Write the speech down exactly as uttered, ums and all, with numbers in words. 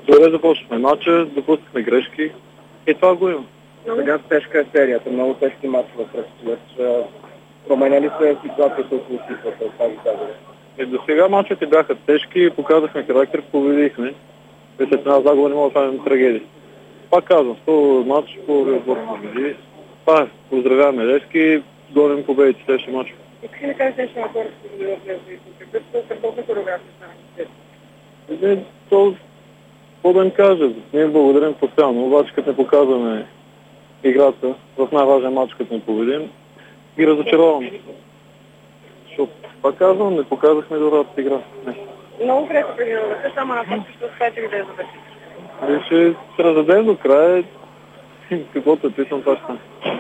добре започнахме матча, допуснахме грешки и това го има. Сега тежка е серията, много тежки матчове предстоят. Променя ли се ситуацията около цифрата от тази загуба? И до сега матчите бяха тежки, показахме характер, победихме. И след една загуба не мога да правим трагедия. Пак казвам, сто матч по отбор победи. Това поздравяваме Левски, гоним победите следващия матч. Искаш ли да кажеш нещо на хората, които да влезе и какъв толкова хореография стана? Не, то, какво да им кажа, ние благодарим постоянно, обаче като не показваме играта в най-важен матч, като не победим, ги разочароваме. Защото, пак казвам, не показахме добрата игра. Не. Много крепко преди само на това, ще успеете ли да я завършите? И ще се раздадем до края, каквото е писан, това ще стане.